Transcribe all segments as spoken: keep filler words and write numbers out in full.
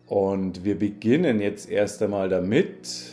Und wir beginnen jetzt erst einmal damit,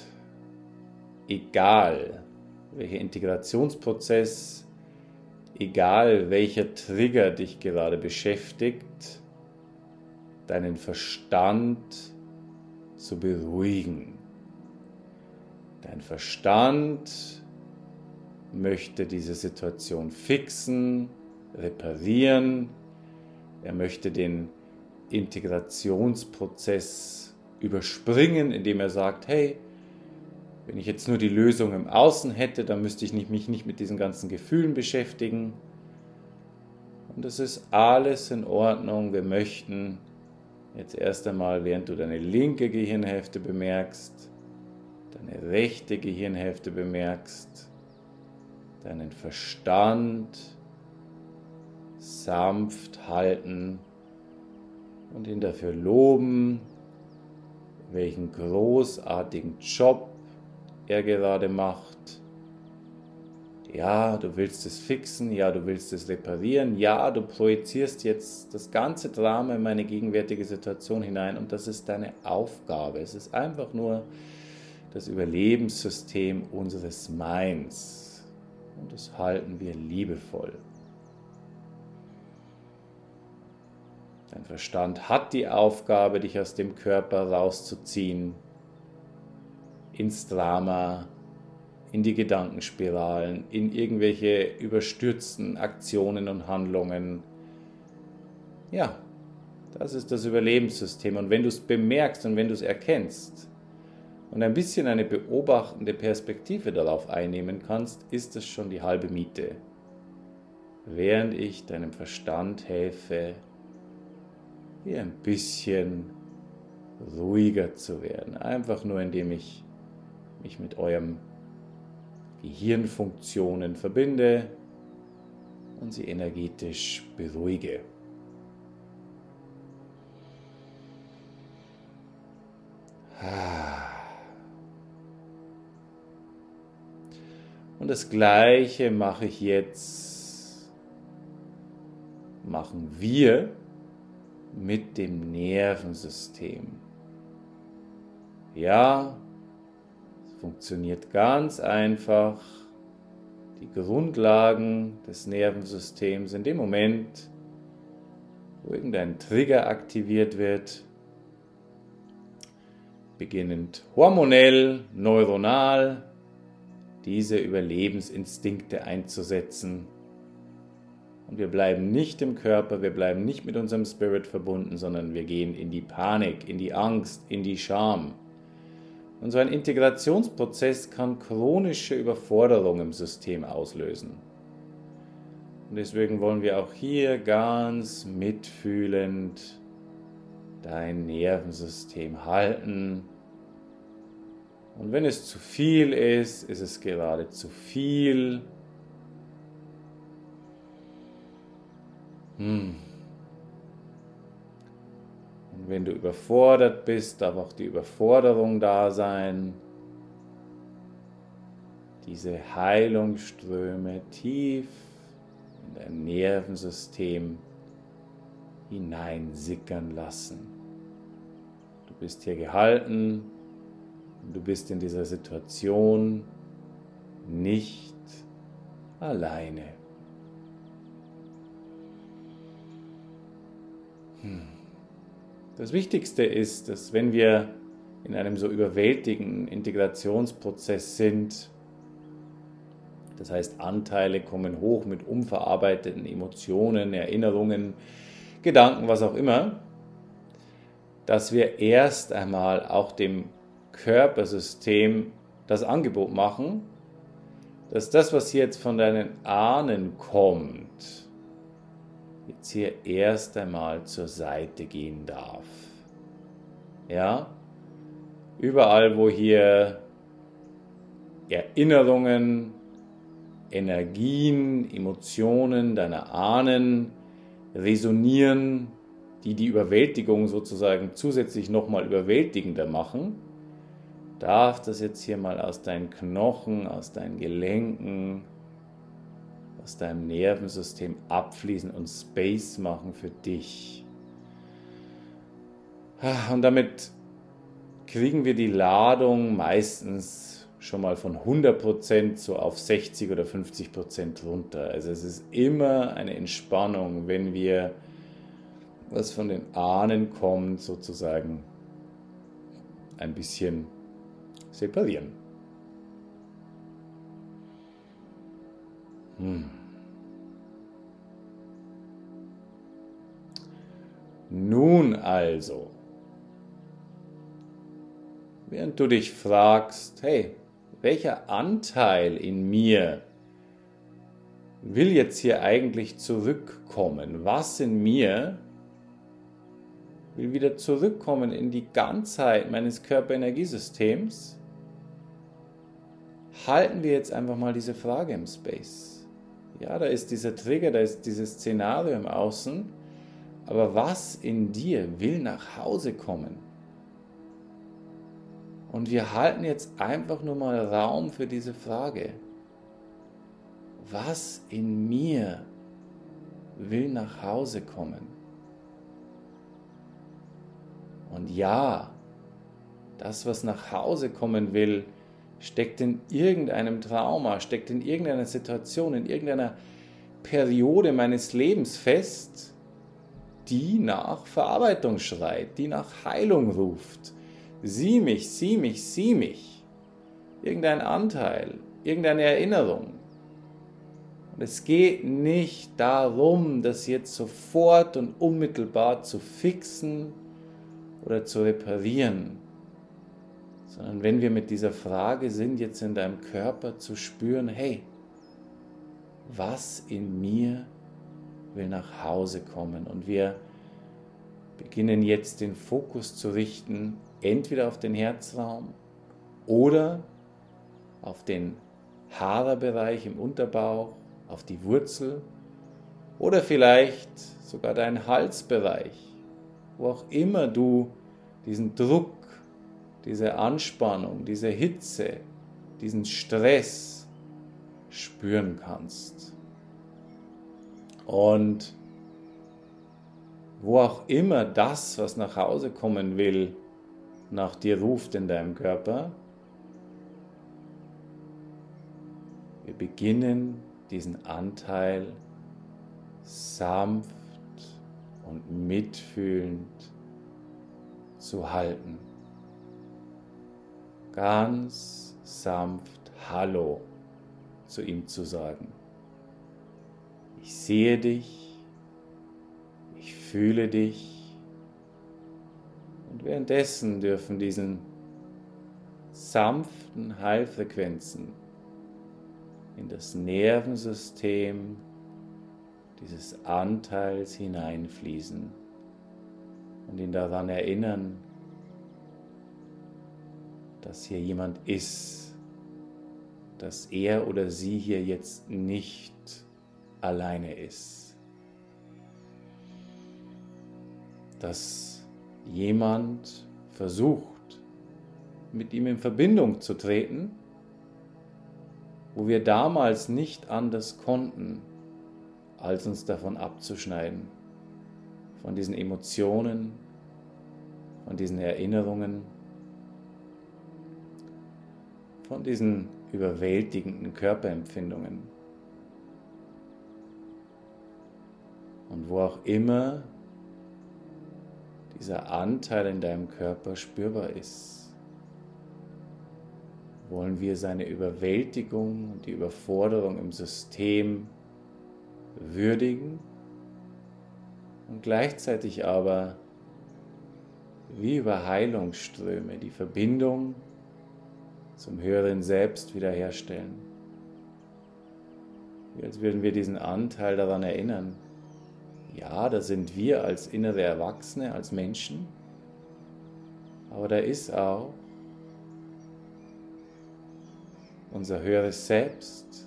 egal welcher Integrationsprozess, egal welcher Trigger dich gerade beschäftigt, deinen Verstand zu beruhigen. Dein Verstand möchte diese Situation fixen, reparieren. Er möchte den Integrationsprozess überspringen, indem er sagt, hey, wenn ich jetzt nur die Lösung im Außen hätte, dann müsste ich mich nicht mit diesen ganzen Gefühlen beschäftigen. Und es ist alles in Ordnung. Wir möchten jetzt erst einmal, während du deine linke Gehirnhälfte bemerkst, deine rechte Gehirnhälfte bemerkst, deinen Verstand sanft halten und ihn dafür loben, welchen großartigen Job er gerade macht. Ja, du willst es fixen, ja, du willst es reparieren, ja, du projizierst jetzt das ganze Drama in meine gegenwärtige Situation hinein und das ist deine Aufgabe. Es ist einfach nur das Überlebenssystem unseres Minds und das halten wir liebevoll. Dein Verstand hat die Aufgabe, dich aus dem Körper rauszuziehen, ins Drama, in die Gedankenspiralen, in irgendwelche überstürzten Aktionen und Handlungen. Ja, das ist das Überlebenssystem. Und wenn du es bemerkst und wenn du es erkennst und ein bisschen eine beobachtende Perspektive darauf einnehmen kannst, ist es schon die halbe Miete. Während ich deinem Verstand helfe, hier ein bisschen ruhiger zu werden. Einfach nur, indem ich mich mit eurem Gehirnfunktionen verbinde und sie energetisch beruhige. Und das Gleiche mache ich jetzt, machen wir mit dem Nervensystem. Ja, es funktioniert ganz einfach. Die Grundlagen des Nervensystems in dem Moment, wo irgendein Trigger aktiviert wird, beginnend hormonell, neuronal, diese Überlebensinstinkte einzusetzen. Und wir bleiben nicht im Körper, wir bleiben nicht mit unserem Spirit verbunden, sondern wir gehen in die Panik, in die Angst, in die Scham. Und so ein Integrationsprozess kann chronische Überforderung im System auslösen. Und deswegen wollen wir auch hier ganz mitfühlend dein Nervensystem halten. Und wenn es zu viel ist, ist es gerade zu viel. Hm. Und wenn du überfordert bist, darf auch die Überforderung da sein. Diese Heilungsströme tief in dein Nervensystem hineinsickern lassen. Du bist hier gehalten und du bist in dieser Situation nicht alleine. Das Wichtigste ist, dass wenn wir in einem so überwältigenden Integrationsprozess sind, das heißt Anteile kommen hoch mit unverarbeiteten Emotionen, Erinnerungen, Gedanken, was auch immer, dass wir erst einmal auch dem Körpersystem das Angebot machen, dass das, was jetzt von deinen Ahnen kommt, jetzt hier erst einmal zur Seite gehen darf. Ja? Überall, wo hier Erinnerungen, Energien, Emotionen deiner Ahnen resonieren, die die Überwältigung sozusagen zusätzlich nochmal überwältigender machen, darf das jetzt hier mal aus deinen Knochen, aus deinen Gelenken, aus deinem Nervensystem abfließen und Space machen für dich. Und damit kriegen wir die Ladung meistens schon mal von hundert Prozent so auf sechzig oder fünfzig Prozent runter. Also es ist immer eine Entspannung, wenn wir, was von den Ahnen kommt, sozusagen ein bisschen separieren. Hm. Nun also, während du dich fragst, hey, welcher Anteil in mir will jetzt hier eigentlich zurückkommen? Was in mir will wieder zurückkommen in die Ganzheit meines Körperenergiesystems? Halten wir jetzt einfach mal diese Frage im Space. Ja, da ist dieser Trigger, da ist dieses Szenario im Außen, aber was in dir will nach Hause kommen? Und wir halten jetzt einfach nur mal Raum für diese Frage. Was in mir will nach Hause kommen? Und ja, das, was nach Hause kommen will, steckt in irgendeinem Trauma, steckt in irgendeiner Situation, in irgendeiner Periode meines Lebens fest, die nach Verarbeitung schreit, die nach Heilung ruft. Sieh mich, sieh mich, sieh mich. Irgendein Anteil, irgendeine Erinnerung. Und es geht nicht darum, das jetzt sofort und unmittelbar zu fixen oder zu reparieren, sondern wenn wir mit dieser Frage sind, jetzt in deinem Körper zu spüren, hey, was in mir will nach Hause kommen? Und wir beginnen jetzt den Fokus zu richten, entweder auf den Herzraum oder auf den Hara-Bereich im Unterbauch, auf die Wurzel oder vielleicht sogar deinen Halsbereich, wo auch immer du diesen Druck, diese Anspannung, diese Hitze, diesen Stress spüren kannst. Und wo auch immer das, was nach Hause kommen will, nach dir ruft in deinem Körper, wir beginnen diesen Anteil sanft und mitfühlend zu halten. Ganz sanft Hallo zu ihm zu sagen. Ich sehe dich, ich fühle dich und währenddessen dürfen diesen sanften Heilfrequenzen in das Nervensystem dieses Anteils hineinfließen und ihn daran erinnern, dass hier jemand ist, dass er oder sie hier jetzt nicht alleine ist, dass jemand versucht, mit ihm in Verbindung zu treten, wo wir damals nicht anders konnten, als uns davon abzuschneiden, von diesen Emotionen, von diesen Erinnerungen, von diesen überwältigenden Körperempfindungen. Und wo auch immer dieser Anteil in deinem Körper spürbar ist, wollen wir seine Überwältigung und die Überforderung im System würdigen und gleichzeitig aber wie über Heilungsströme die Verbindung zum höheren Selbst wiederherstellen. Wie als würden wir diesen Anteil daran erinnern, ja, da sind wir als innere Erwachsene, als Menschen, aber da ist auch unser höheres Selbst,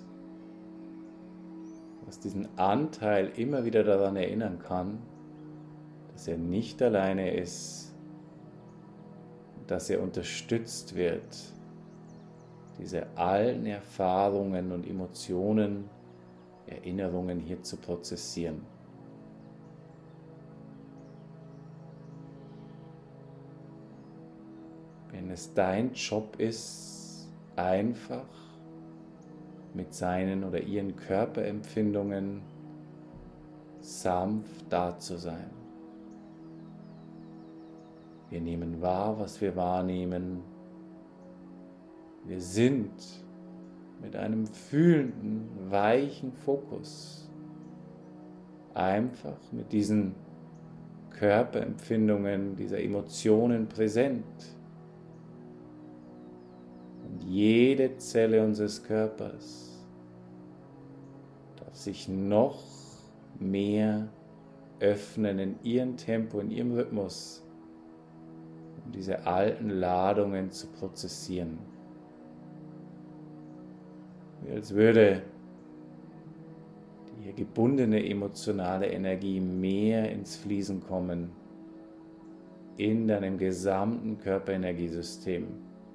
was diesen Anteil immer wieder daran erinnern kann, dass er nicht alleine ist, dass er unterstützt wird, diese allen Erfahrungen und Emotionen, Erinnerungen hier zu prozessieren. wenn es dein Job ist, einfach mit seinen oder ihren Körperempfindungen sanft da zu sein. Wir nehmen wahr, was wir wahrnehmen. Wir sind mit einem fühlenden, weichen Fokus einfach mit diesen Körperempfindungen, dieser Emotionen präsent. Und jede Zelle unseres Körpers darf sich noch mehr öffnen in ihrem Tempo, in ihrem Rhythmus, um diese alten Ladungen zu prozessieren. Wie als würde die hier gebundene emotionale Energie mehr ins Fließen kommen in deinem gesamten Körperenergiesystem.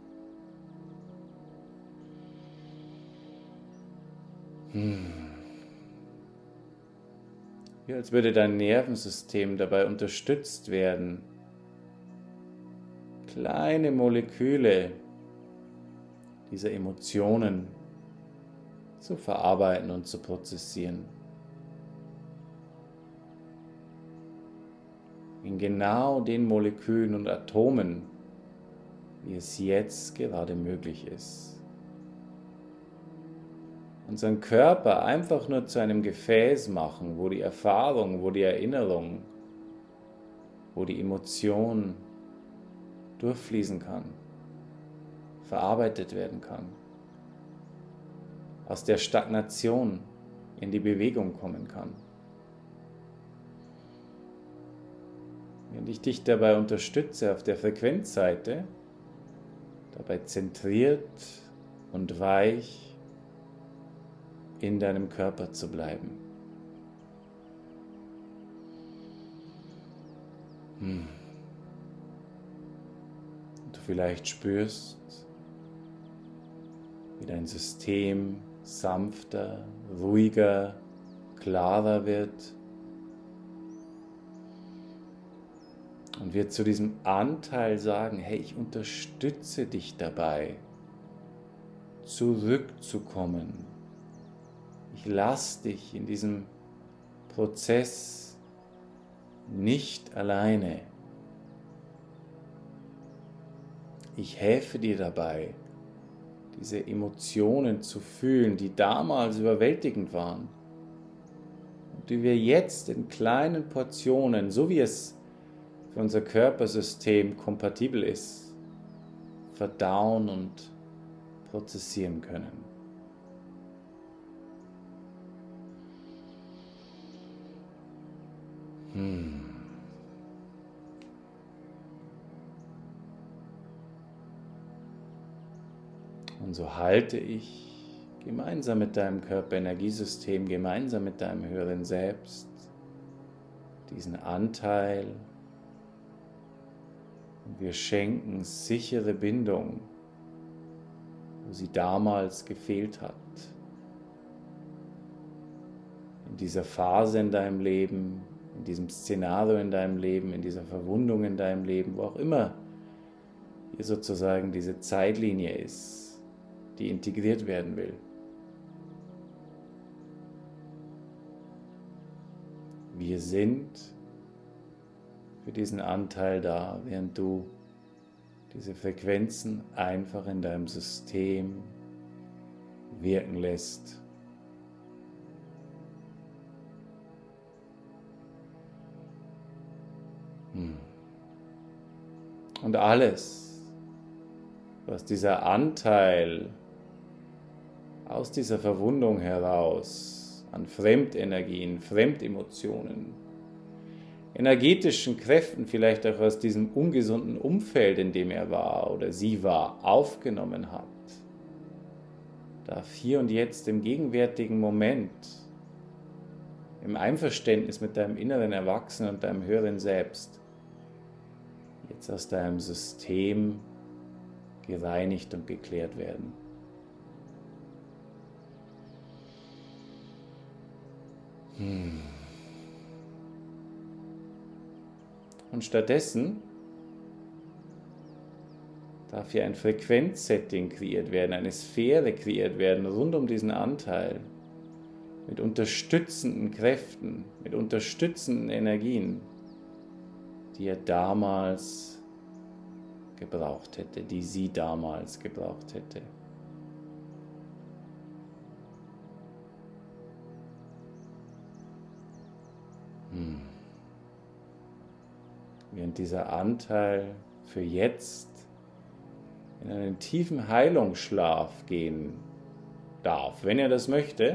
Hm. Wie als würde dein Nervensystem dabei unterstützt werden, kleine Moleküle dieser Emotionen zu verarbeiten und zu prozessieren. In genau den Molekülen und Atomen, wie es jetzt gerade möglich ist. Unseren Körper einfach nur zu einem Gefäß machen, wo die Erfahrung, wo die Erinnerung, wo die Emotion durchfließen kann, verarbeitet werden kann, aus der Stagnation in die Bewegung kommen kann. Wenn ich dich dabei unterstütze auf der Frequenzseite, dabei zentriert und weich in deinem Körper zu bleiben. Hm. Du vielleicht spürst, wie dein System sanfter, ruhiger, klarer wird und wir zu diesem Anteil sagen, hey, ich unterstütze dich dabei, zurückzukommen. Ich lasse dich in diesem Prozess nicht alleine. Ich helfe dir dabei, diese Emotionen zu fühlen, die damals überwältigend waren und die wir jetzt in kleinen Portionen, so wie es für unser Körpersystem kompatibel ist, verdauen und prozessieren können. Hm. Und so halte ich gemeinsam mit deinem Körperenergiesystem, gemeinsam mit deinem höheren Selbst diesen Anteil und wir schenken sichere Bindung, wo sie damals gefehlt hat. In dieser Phase in deinem Leben, in diesem Szenario in deinem Leben, in dieser Verwundung in deinem Leben, wo auch immer hier sozusagen diese Zeitlinie ist, die integriert werden will. Wir sind für diesen Anteil da, während du diese Frequenzen einfach in deinem System wirken lässt. Und alles, was dieser Anteil aus dieser Verwundung heraus an Fremdenergien, Fremdemotionen, energetischen Kräften, vielleicht auch aus diesem ungesunden Umfeld, in dem er war oder sie war, aufgenommen hat, darf hier und jetzt im gegenwärtigen Moment, im Einverständnis mit deinem inneren Erwachsenen und deinem höheren Selbst, jetzt aus deinem System gereinigt und geklärt werden. Hm. Und stattdessen darf hier ein Frequenzsetting kreiert werden, eine Sphäre kreiert werden rund um diesen Anteil, mit unterstützenden Kräften, mit unterstützenden Energien, die er damals gebraucht hätte, die sie damals gebraucht hätte. Hm. Während dieser Anteil für jetzt in einen tiefen Heilungsschlaf gehen darf, wenn er das möchte,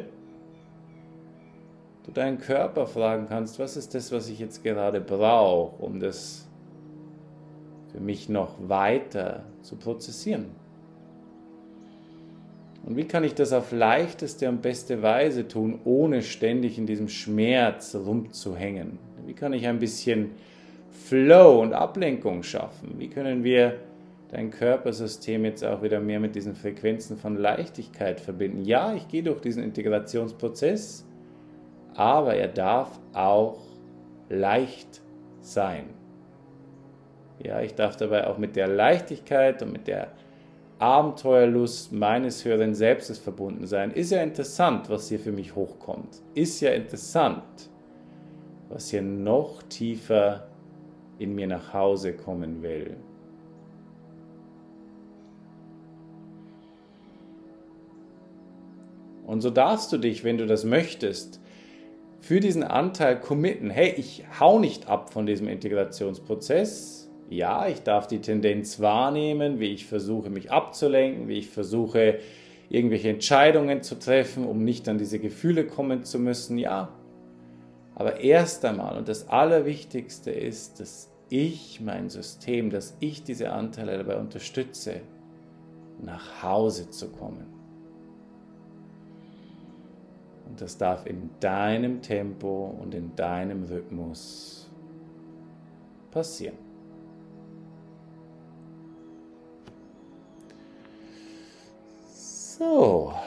du deinen Körper fragen kannst, was ist das, was ich jetzt gerade brauche, um das für mich noch weiter zu prozessieren. Und wie kann ich das auf leichteste und beste Weise tun, ohne ständig in diesem Schmerz rumzuhängen? Wie kann ich ein bisschen Flow und Ablenkung schaffen? Wie können wir dein Körpersystem jetzt auch wieder mehr mit diesen Frequenzen von Leichtigkeit verbinden? Ja, ich gehe durch diesen Integrationsprozess, aber er darf auch leicht sein. Ja, ich darf dabei auch mit der Leichtigkeit und mit der Abenteuerlust meines höheren Selbstes verbunden sein. Ist ja interessant, was hier für mich hochkommt. Ist ja interessant, was hier noch tiefer in mir nach Hause kommen will. Und so darfst du dich, wenn du das möchtest, für diesen Anteil committen. Hey, ich hau nicht ab von diesem Integrationsprozess. Ja, ich darf die Tendenz wahrnehmen, wie ich versuche, mich abzulenken, wie ich versuche, irgendwelche Entscheidungen zu treffen, um nicht an diese Gefühle kommen zu müssen. Ja, aber erst einmal, und das Allerwichtigste ist, dass ich mein System, dass ich diese Anteile dabei unterstütze, nach Hause zu kommen. Und das darf in deinem Tempo und in deinem Rhythmus passieren. So,